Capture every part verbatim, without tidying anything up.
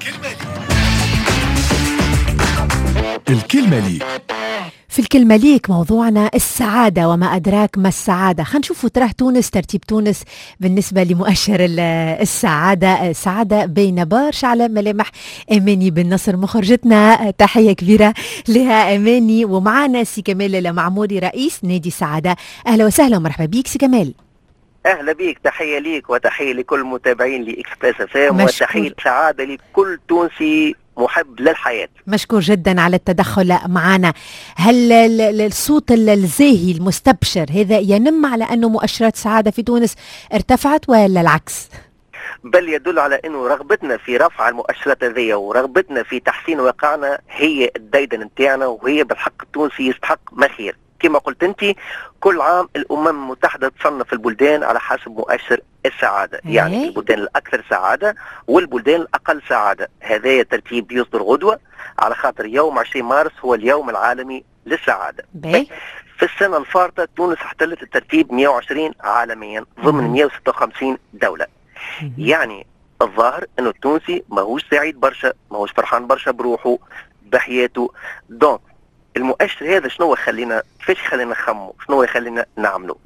الكلمة ليك. في الكلمة ليك موضوعنا السعادة وما أدراك ما السعادة. خلينا نشوفوا تراه تونس، ترتيب تونس بالنسبة لمؤشر السعادة. السعادة بين برشا على ملامح. أماني بن نصر مخرجتنا، تحية كبيرة لها أماني. ومعنا سي كمال المعموري رئيس نادي السعادة. أهلا وسهلا ومرحبا بيك سي كمال. اهلا بيك، تحيه ليك وتحيه لكل المتابعين لاكسبريس اف ام، وتحيه سعاده لكل تونسي محب للحياه. مشكور جدا على التدخل معنا. هل الصوت الزاهي المستبشر هذا ينم على انه مؤشرات السعاده في تونس ارتفعت ولا العكس؟ بل يدل على انه رغبتنا في رفع المؤشرات هذه ورغبتنا في تحسين واقعنا هي الديدن نتاعنا، وهي بالحق التونسي يستحق ما خير. كما قلت انت، كل عام الامم المتحده تصنف البلدان على حسب مؤشر السعاده، أيه؟ يعني البلدان الاكثر سعاده والبلدان الاقل سعاده. هذا ترتيب يصدر غدوه على خاطر يوم عشرين مارس هو اليوم العالمي للسعاده. بي. في السنه الفارطه تونس احتلت الترتيب مئة وعشرين عالميا ضمن مئة وستة وخمسين دوله. يعني الظاهر انه التونسي ماهوش سعيد برشا، ماهوش فرحان برشا بروحه بحياته. دونك المؤشر هذا شنو خلينا كيفاش خلينا نخمو، شنو يخلينا نعملوا؟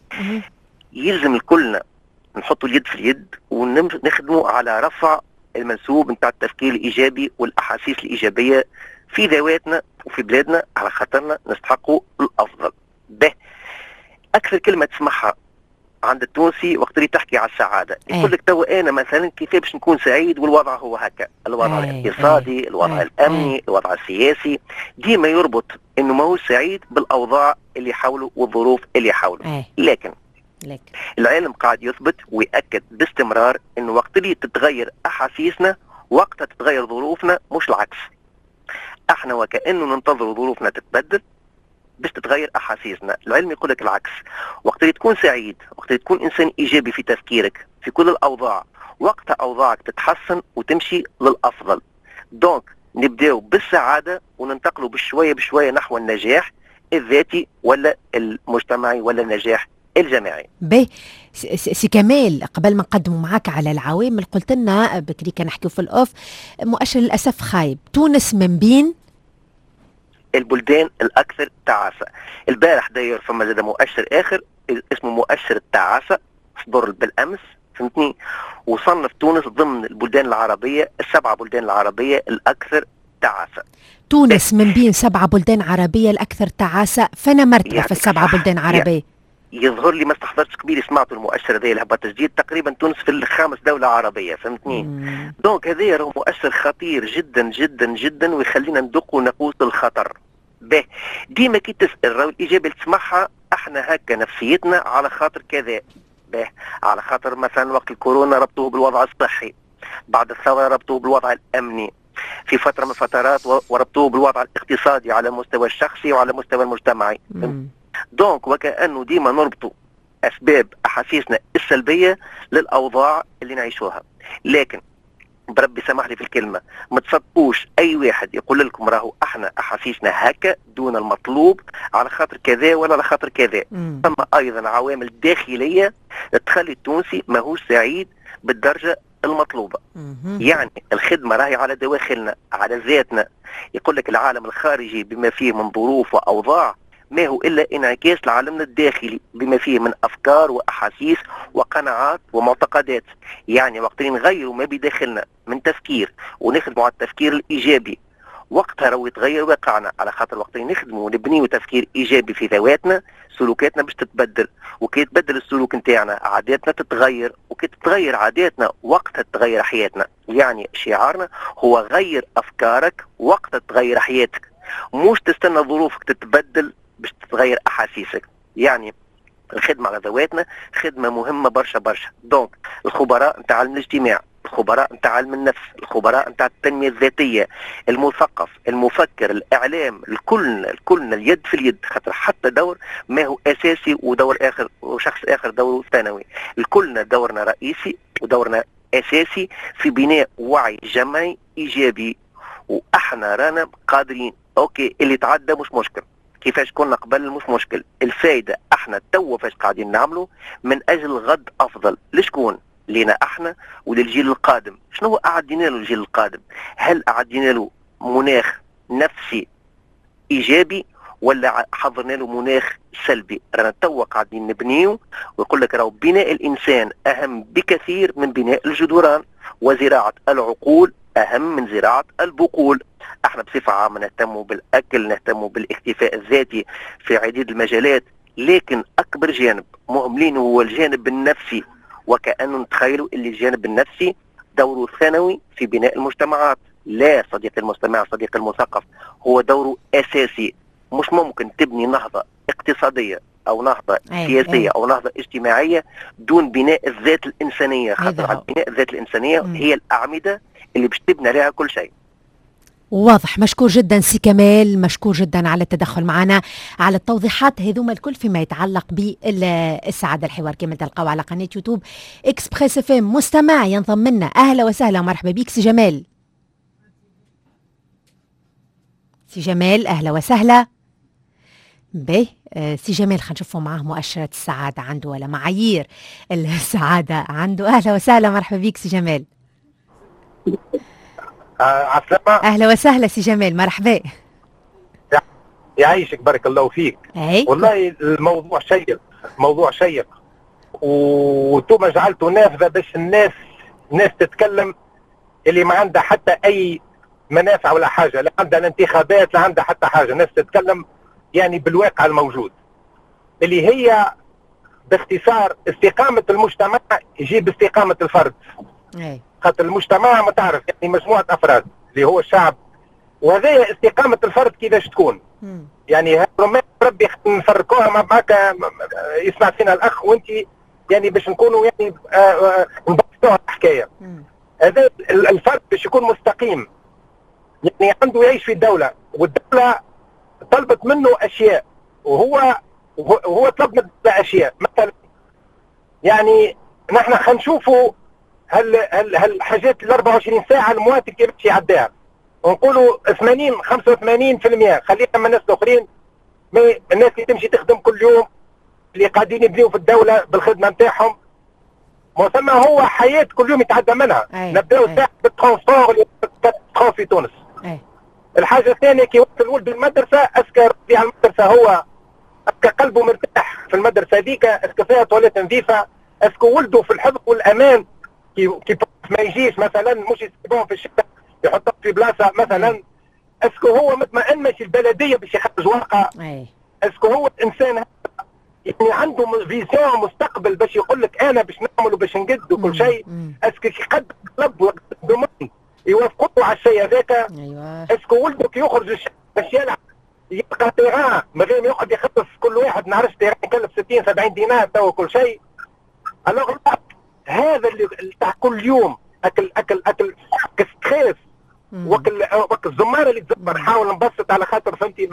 يلزم الكلنا نحطوا اليد في اليد ونخدموا على رفع المنسوب نتاع التفكير الايجابي والاحاسيس الايجابيه في ذواتنا وفي بلادنا، على خاطرنا نستحقوا الافضل. به اكثر كلمه تسمعها عند التونسي وقت اللي تحكي على السعاده يقول لك توا انا مثلا كيف باش نكون سعيد والوضع هو هكا، الوضع أي الاقتصادي أي الوضع أي الامني أي الوضع السياسي. ديما يربط انه ما هو سعيد بالاوضاع اللي حوله والظروف اللي حوله. لكن لكن العلم قاعد يثبت ويأكد باستمرار انه وقت اللي تتغير احاسيسنا وقتها تتغير ظروفنا، مش العكس. احنا وكأنه ننتظر ظروفنا تتبدل باش تتغير احاسيسنا. العلم يقول لك العكس. وقت اللي تكون سعيد، وقت اللي تكون انسان ايجابي في تفكيرك في كل الاوضاع، وقتها اوضاعك تتحسن وتمشي للافضل. دونك نبداو بالسعاده وننتقلوا بشويه بشويه نحو النجاح الذاتي ولا المجتمعي ولا النجاح الجماعي. باهي سي كمال، قبل ما نقدموا معاك على العوامل قلت لنا بكري كان نحكيو في الاوف مؤشر للاسف خايب. تونس من بين البلدان الاكثر تعاسه. البارح داير فما زاد مؤشر اخر اسمه مؤشر التعاسه صدر بالامس، فهمتني، وصنف تونس ضمن البلدان العربيه السبعه بلدان العربيه الاكثر تعاسه. تونس من بين سبعه بلدان عربيه الاكثر تعاسه، فانا مرتبه في السبعه بلدان عربيه. يظهر لي ما استحضرتش قبيل سمعتوا المؤشر هذا الهبط تسجيل، تقريبا تونس في الخامس دولة عربية، فهمتني؟ مم. دونك هذا هو مؤشر خطير جدا جدا جدا ويخلينا ندق ناقوس الخطر. به ديما كي تسأل راهو الإجابة اللي تسمعها احنا هكا نفسيتنا على خاطر كذا. به على خاطر مثلا وقت الكورونا ربطوه بالوضع الصحي، بعد الثورة ربطوه بالوضع الأمني، في فترة من الفترات وربطوه بالوضع الاقتصادي على المستوى الشخصي وعلى المستوى المجتمعي. دونك وكأنه ديما نربطوا أسباب أحاسيسنا السلبية للأوضاع اللي نعيشوها. لكن بربي سمح لي في الكلمة، ما تصدقوش أي واحد يقول لكم راهو احنا أحاسيسنا هكا دون المطلوب على خاطر كذا ولا على خاطر كذا. ثم أيضا عوامل داخلية تخلي التونسي ماهوش سعيد بالدرجة المطلوبة. يعني الخدمة راهي على دواخلنا، على ذاتنا. يقول لك العالم الخارجي بما فيه من ظروف وأوضاع ما هو إلا انعكاس لعالمنا الداخلي بما فيه من أفكار وأحاسيس وقناعات ومعتقدات. يعني وقت نغيروا ما بداخلنا من تفكير ونخدموا على التفكير الإيجابي، وقتها راهو يتغير واقعنا، على خاطر وقت نخدموا ونبنيوا تفكير إيجابي في ذواتنا سلوكاتنا باش تتبدل، وكي يتبدل السلوك نتاعنا عاداتنا تتغير، وكي تتغير عاداتنا وقتها تتغير حياتنا. يعني شعارنا هو غير أفكارك وقتها تتغير حياتك، مش تستنى ظروفك تتبدل باش تتغير احاسيسك. يعني الخدمه على ذواتنا خدمه مهمه برشا برشا. دونك الخبراء نتاع علم الاجتماع، الخبراء نتاع علم النفس، الخبراء نتاع التنميه الذاتيه، المثقف، المفكر، الاعلام، الكلنا الكلنا اليد في اليد، خاطر حتى دور ما هو اساسي ودور اخر وشخص اخر دوره ثانوي. الكلنا دورنا رئيسي ودورنا اساسي في بناء وعي جمعي ايجابي، واحنا رانا قادرين. اوكي اللي تعدى مش مشكل، كيفاش كنا قبل مش مشكل، الفايدة احنا توا فاش قاعدين نعملوا من اجل غد افضل لشكون؟ لنا احنا وللجيل القادم. شنو اعدينا له الجيل القادم؟ هل اعدينا له مناخ نفسي ايجابي ولا حضرنا له مناخ سلبي؟ رانا توا قاعدين نبنيو، ويقول لك راهو بناء الانسان اهم بكثير من بناء الجدران، وزراعه العقول اهم من زراعه البقول. احنا بصفه عامه نهتم بالاكل، نهتم بالاكتفاء الذاتي في عديد المجالات، لكن اكبر جانب مهملين هو الجانب النفسي، وكأنه نتخيلوا اللي الجانب النفسي دوره ثانوي في بناء المجتمعات. لا صديق المستمع صديق المثقف، هو دوره اساسي. مش ممكن تبني نهضة اقتصادية أو نهضة أي سياسية أي. أو نهضة اجتماعية دون بناء الذات الإنسانية، خاطر بناء الذات الإنسانية م. هي الأعمدة اللي باش تبنى عليها كل شيء. واضح. مشكور جدا سي كمال، مشكور جدا على التدخل معنا، على التوضيحات هذوما الكل فيما يتعلق بالسعادة. الحوار كما تلقاو على قناة يوتيوب إكسبريس اف ام. مستمع ينضم لنا، أهلا وسهلا ومرحبا بك سي جمال. سي جمال أهلا وسهلا. باهي آه سي جمال خلينا نشوفوا معاه مؤشرات السعادة عنده ولا معايير السعادة عنده. أهلا وسهلا مرحبا بك سي جمال. آه عسلامة. أهلا وسهلا سي جمال، مرحبا. يعيشك بارك الله فيك. أي. والله الموضوع شيق، موضوع شيق، وانتم جعلتوا نافذة باش الناس الناس تتكلم اللي ما عندها حتى أي منافع ولا حاجة، لا عندها الانتخابات لا عندها حتى حاجة، الناس تتكلم يعني بالواقع الموجود اللي هي باختصار استقامة المجتمع يجيب استقامة الفرد. أي. خاطر المجتمع ما تعرف يعني مجموعة أفراد اللي هو الشعب، وهذه استقامة الفرد كيفاش تكون. م. يعني ربي نفرقوها مع معك يسمع فينا الأخ وأنت يعني باش نكونوا يعني نبسطوها الحكاية. هذا الفرد باش يكون مستقيم، يعني عنده يعيش في الدولة والدولة طلبت منه أشياء وهو وهو طلب منه أشياء. مثلا يعني نحن خلينا نشوفوا هل هل هالحاجات ال أربعة وعشرين ساعة المواطن كيفاش يعديها، ونقولوا ثمانين خمسة وثمانين بالمئة خلينا من الناس الآخرين، الناس اللي تمشي تخدم كل يوم اللي قاعدين يبنيوا في الدولة بالخدمة نتاعهم، ما ثم هو حياة كل يوم يتعدى منها. نبداو ساعة بالترونسبور اللي في تونس. أي. الحاجة الثانية كي يوصل ولد المدرسة اسكا في على المدرسة هو اسكا قلبه مرتاح في المدرسة هذيك، اسكا فيها تواليت نظيفة، اسكا ولده في الحفظ والأمان كي كي ما يجيش مثلا مش يسيبوهم في الشتاء يحطوه في بلاصة مثلا، اسكو هو مطمئن ماشي البلدية باش يخرج ورقة. اسكو هو الإنسان يعني عنده فيزيون مستقبل باش يقول لك أنا باش نعمل وباش نقد وكل شيء. اسكو يقدم طلب وقت يوافقوا على الشيء هذاك. ايوه. اسكو ولده كي يخرج باش يلعب يلقى تيران من غير ما يقعد يخلص كل واحد نعرفش تيران يكلف ستين سبعين دينار تو كل شيء. الوغ هذا اللي تاع كل يوم اكل اكل اكل ستريس وكل وكل الزماره اللي تزمر حاول نبسط على خاطر فهمتي.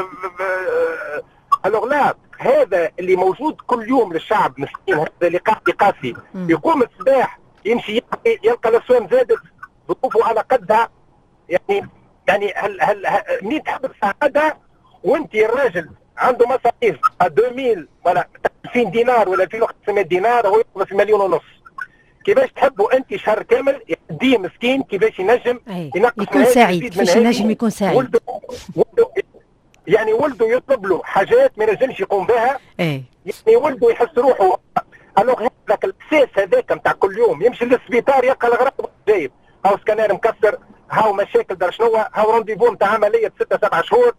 الوغ لا هذا اللي موجود كل يوم للشعب مسكين، هذا اللي قاعد يقاسي يقوم الصباح يمشي يلقى الاسوان زادت ظروفه على قدها. يعني يعني هل هل منين تحب السعاده وانت الراجل عنده مصاريف ألفين ولا ألفين دينار ولا ألفين وخمسمائة دينار هو يقبض في مليون ونص، كيفاش تحبوا انت شهر كامل يديه مسكين كيفاش ينجم ينقص يكون سعيد؟ كيفاش ينجم يكون سعيد؟ ولده ولده يعني ولده يطلب له حاجات ما ينجمش يقوم بها. اي يعني ولده يحس روحه. الوغ هذاك الاساس هذاك نتاع كل يوم يمشي للسبيطار يلقى الغراب جايب هاو سكانير مكسر، هاو مشاكل دار شنو، هاو رونديفو نتاع عمليه ستة سبعة شهور.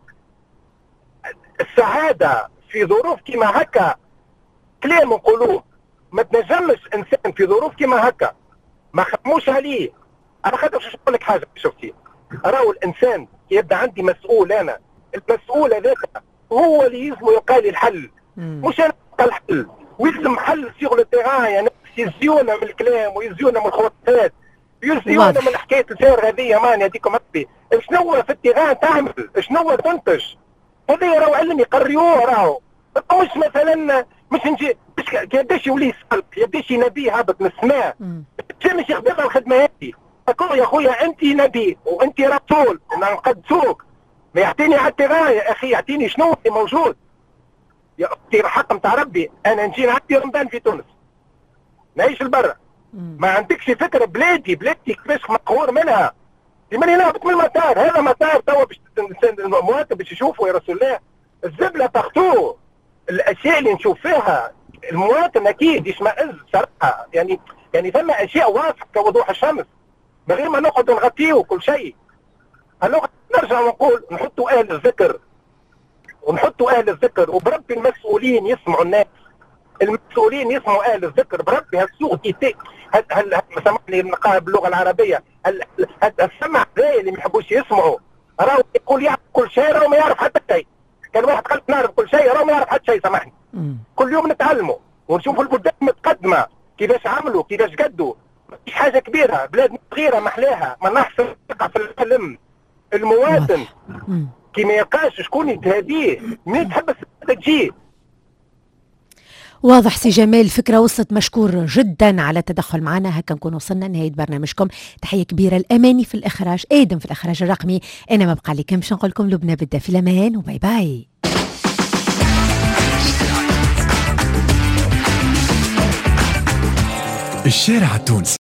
السعاده في ظروف كيما هكا كلام نقولوه، ما تنجمش انسان في ظروف كيما هكا ما خدموش عليه. انا خاطر باش نقول لك حاجه شفتي، راهو الانسان يبدا عندي مسؤول، انا المسؤول هذاك هو اللي يلزمه يلقى لي الحل، مش انا نلقى الحل. ويلزم حل سيغ لو تيران، يعني يزيونا من الكلام ويزيونا من الخطات يزيونا من حكايه الفار هذه. مان يديكم ربي شنو في التيران تعمل، شنو تنتج، هذا راهو علم يقريوه. راهو مش مثلا مش نجي كيبداش يولي سالك يبداش نبي هابط من السماء مش يخدم الخدمه هذه. اقول يا خويا انت نبي وانت رسول نقدسوك، ما يعطيني على التيران يا اخي، يعطيني شنو اللي موجود. يا اختي الحق نتاع ربي انا نجي نعدي رمضان في تونس نعيش لبرا ما عندكش فكره بلادي بلادي كيفاش مقهور منها. لمن ينهبط من المطار، هذا مطار توا باش المواطن باش يشوفوا يا رسول الله الزبله تخطوه. الاشياء اللي نشوف فيها المواطن اكيد يشمئز صراحه، يعني يعني ثم اشياء واضحه كوضوح الشمس من غير ما نقعد نغطيه كل شيء. اللغة نرجع ونقول نحطوا اهل الذكر ونحطوا اهل الذكر وبربي المسؤولين يسمعوا الناس، المسؤولين يسمعوا اهل الذكر بربي. هالسوق ديتي هل هل سامحني نقاها باللغه العربيه، هل السمع ذا اللي ما يحبوش يسمعوا راهو يقول يعرف كل شيء راهو ما يعرف حتى شيء. كان واحد قال نعرف كل شيء راهو ما يعرف حتى شيء. سامحني كل يوم نتعلموا ونشوفوا البلدان متقدمه كيفاش عملوا كيفاش قدوا. مش حاجه كبيره، بلاد صغيره محلاها ما نحصل ثقه في العلم. المواطن كي ما يلقاش شكون يتهاديه من تحب تجي. واضح سي جمال، فكرة وصلت. مشكور جدا على التدخل معنا. هكا نكون وصلنا نهاية برنامجكم. تحية كبيرة الأماني في الإخراج، آدم في الإخراج الرقمي. أنا ما بقى لكمش نقول لكم لبنى بدأ في الأمان وباي باي. الشارع التونسي.